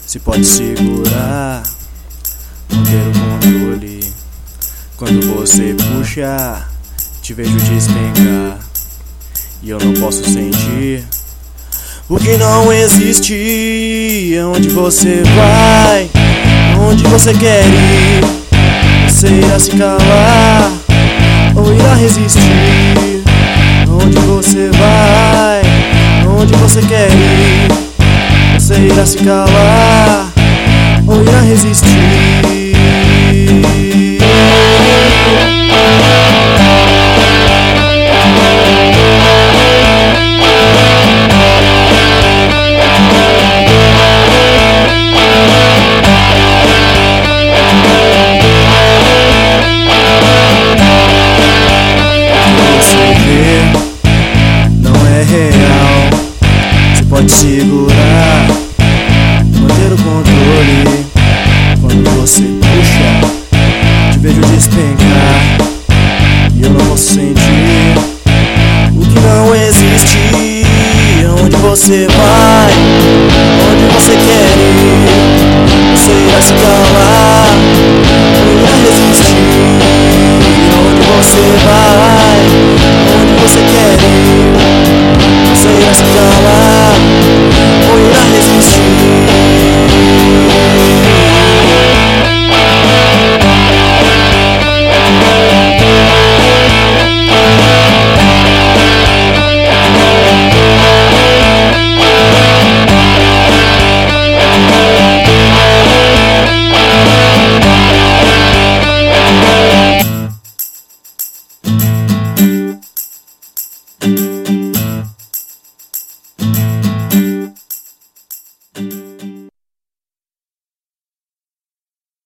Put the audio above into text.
se pode segurar, manter o controle. Quando você puxa, te vejo despencar, e eu não posso sentir o que não existe. Aonde você vai, aonde você quer ir? Você irá se calar ou irá resistir? Aonde você vai, aonde você quer ir? Você irá se calar ou irá resistir? Pode segurar, manter o controle. Quando você puxa, te vejo despencar, e eu não posso sentir o que não existe. Aonde você vai?